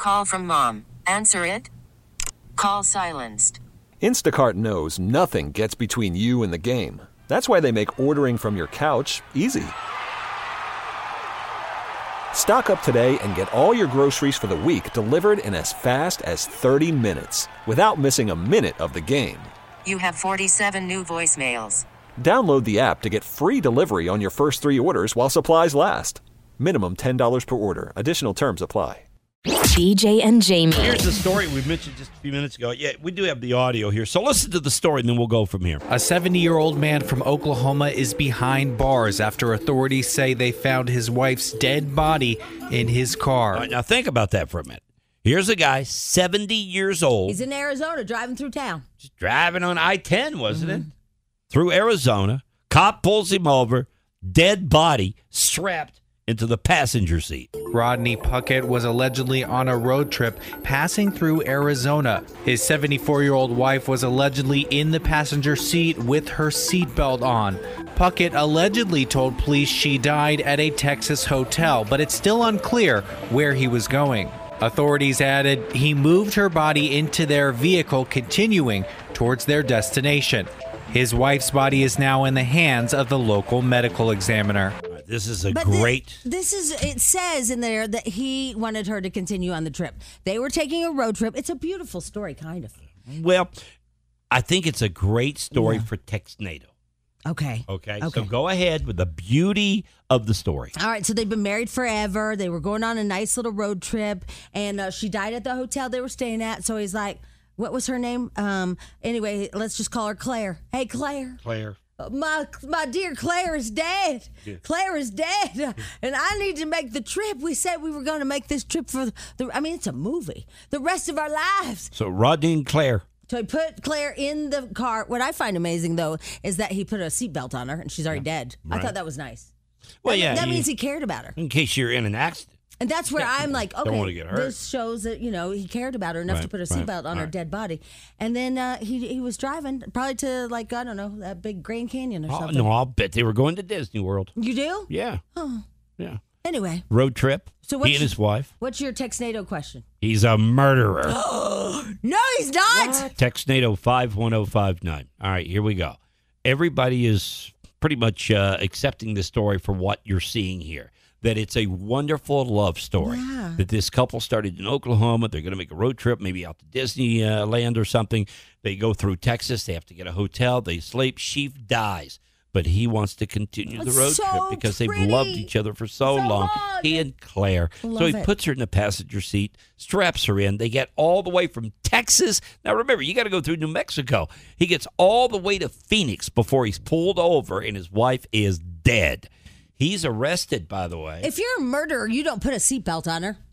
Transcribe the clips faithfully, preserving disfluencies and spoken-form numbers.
Call from mom. Answer it. Call silenced. Instacart knows nothing gets between you and the game. That's why they make ordering from your couch easy. Stock up today and get all your groceries for the week delivered in as fast as thirty minutes without missing a minute of the game. You have forty-seven new voicemails. Download the app to get free delivery on your first three orders while supplies last. Minimum ten dollars per order. Additional terms apply. B J and Jamie. Here's the story we mentioned just a few minutes ago. Yeah, we do have the audio here. So listen to the story, and then we'll go from here. A seventy-year-old man from Oklahoma is behind bars after authorities say they found his wife's dead body in his car. All right, now think about that for a minute. Here's a guy, seventy years old. He's in Arizona driving through town. Just driving on I ten, wasn't mm-hmm. it? Through Arizona. Cop pulls him over. Dead body strapped into the passenger seat. Rodney Puckett was allegedly on a road trip passing through Arizona. His seventy-four-year-old wife was allegedly in the passenger seat with her seatbelt on. Puckett allegedly told police she died at a Texas hotel, but it's still unclear where he was going. Authorities added he moved her body into their vehicle, continuing towards their destination. His wife's body is now in the hands of the local medical examiner. This is a but great... This, this is, it says in there that he wanted her to continue on the trip. They were taking a road trip. It's a beautiful story, kind of. Well, I think it's a great story yeah. for Texnado. Okay. okay. Okay. So go ahead with the beauty of the story. All right. So they've been married forever. They were going on a nice little road trip, and uh, she died at the hotel they were staying at. So he's like, what was her name? Um. Anyway, let's just call her Claire. Hey, Claire. Claire. My my dear Claire is dead. Yeah. Claire is dead, yeah. And I need to make the trip. We said we were going to make this trip for the. I mean, it's a movie. The rest of our lives. So Rodney and Claire. So he put Claire in the car. What I find amazing though is that he put a seatbelt on her, and she's already yeah. dead. Right. I thought that was nice. Well, that, yeah, that he, means he cared about her. In case you're in an accident. And that's where yeah. I'm like, okay, Don't want to get hurt. This shows that, you know, he cared about her enough right, to put a seatbelt right, on her right. dead body. And then uh, he he was driving probably to, like, I don't know, that big Grand Canyon or oh, something. No, I'll bet they were going to Disney World. You do? Yeah. Oh. Yeah. Anyway. Road trip. So what's he and his wife. What's your Texnado question? He's a murderer. No, he's not. What? Texnado five one zero five nine. All right, here we go. Everybody is pretty much uh, accepting the story for what you're seeing here. That it's a wonderful love story. Yeah. That this couple started in Oklahoma. They're going to make a road trip, maybe out to Disneyland or something. They go through Texas. They have to get a hotel. They sleep. She dies. But he wants to continue the road so trip because pretty. they've loved each other for so, so long. long. He and Claire. Love so he it. puts her in the passenger seat, straps her in. They get all the way from Texas. Now, remember, you got to go through New Mexico. He gets all the way to Phoenix before he's pulled over, and his wife is dead. He's arrested, by the way. If you're a murderer, you don't put a seatbelt on her.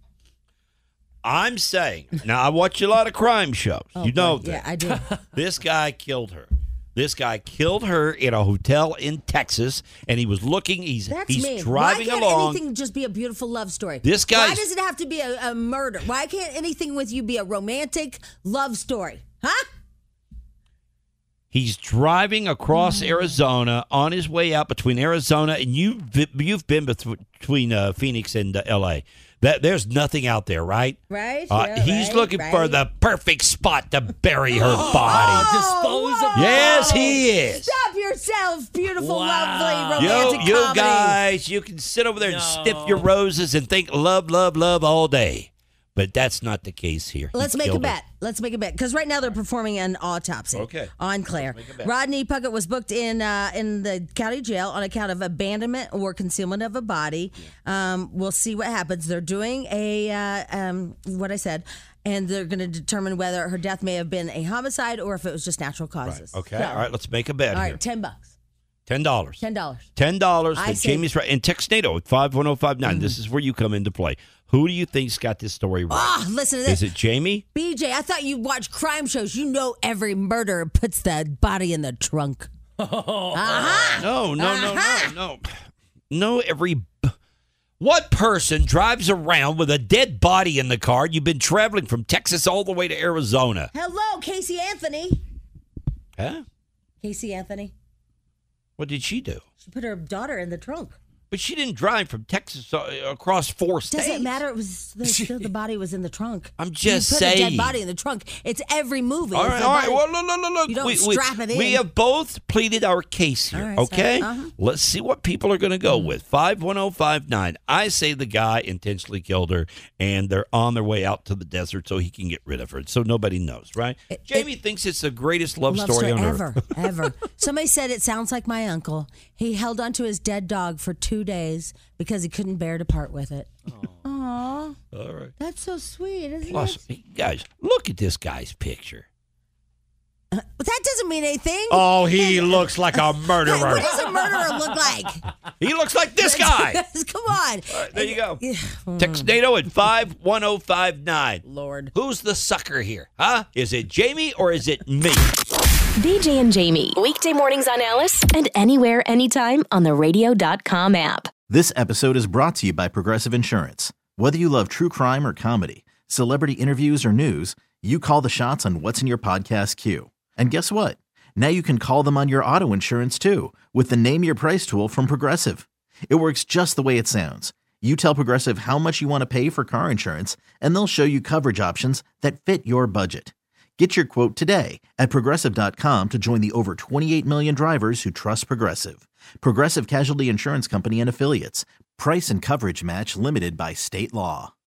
I'm saying, now I watch a lot of crime shows. Oh, you know boy. that. Yeah, I do. This guy killed her. This guy killed her in a hotel in Texas, and he was looking. He's That's he's mean. driving Why can't along. anything just be a beautiful love story? This guy. Why does it have to be a, a murder? Why can't anything with you be a romantic love story? Huh? He's driving across Arizona on his way out between Arizona and you. You've been between uh, Phoenix and uh, L A. That there's nothing out there, right? Right. Uh, yeah, he's right, looking right. for the perfect spot to bury her body. Oh, Dispose of Yes, bottles. he is. Stop yourself, beautiful, Wow. lovely, You, romantic you comedy. guys, you can sit over there and No. sniff your roses and think love, love, love all day. But that's not the case here. He Let's make a killed her. bet. Let's make a bet because right now they're performing an autopsy. Okay. On Claire. make a bet. Rodney Puckett was booked in uh, in the county jail on account of abandonment or concealment of a body. Yeah. Um, we'll see what happens. They're doing a uh, um, what I said, and they're going to determine whether her death may have been a homicide or if it was just natural causes. Right. Okay. So, All right. Let's make a bet All right. here. Ten bucks. Ten dollars. Ten dollars. Ten dollars. I That say- Jamie's right. And Texnado at five one zero five nine. Mm-hmm. This is where you come into play. Who do you think's got this story right? Oh, listen to this. Is it Jamie? B J, I thought you watched crime shows. You know every murderer puts the body in the trunk. Uh-huh. No, no, no, Uh-huh. no, no. No, every. b- What person drives around with a dead body in the car? You've been traveling from Texas all the way to Arizona. Hello, Casey Anthony. Huh? Casey Anthony. What did she do? She put her daughter in the trunk. But she didn't drive from Texas uh, across four states. Doesn't matter. It was the, still the body was in the trunk. I'm just you put saying. a dead body in the trunk. It's every movie. All It's right, the all right. body- Well, look, look, look, look. You don't we, strap we, it in. We have both pleaded our case here, All right, okay? so- uh-huh. Let's see what people are going to go with. five one zero five nine. I say the guy intentionally killed her, and they're on their way out to the desert so he can get rid of her, so nobody knows, right? It- Jamie it- thinks it's the greatest love, Love story, story on ever, earth. ever. Somebody said it sounds like my uncle. He held onto his dead dog for two days because he couldn't bear to part with it. Aww. All right. That's so sweet, isn't Plus, it? guys, look at this guy's picture. But that doesn't mean anything. Oh, he looks like a murderer. What does a murderer look like? He looks like this guy. Come on. All right, there you go. Text NATO at five one zero five nine. Lord. Who's the sucker here? Huh? Is it Jamie or is it me? B J and Jamie. Weekday mornings on Alice and anywhere, anytime on the radio dot com app. This episode is brought to you by Progressive Insurance. Whether you love true crime or comedy, celebrity interviews or news, you call the shots on what's in your podcast queue. And guess what? Now you can call them on your auto insurance too with the Name Your Price tool from Progressive. It works just the way it sounds. You tell Progressive how much you want to pay for car insurance, and they'll show you coverage options that fit your budget. Get your quote today at Progressive dot com to join the over twenty-eight million drivers who trust Progressive. Progressive Casualty Insurance Company and Affiliates. Price and coverage match limited by state law.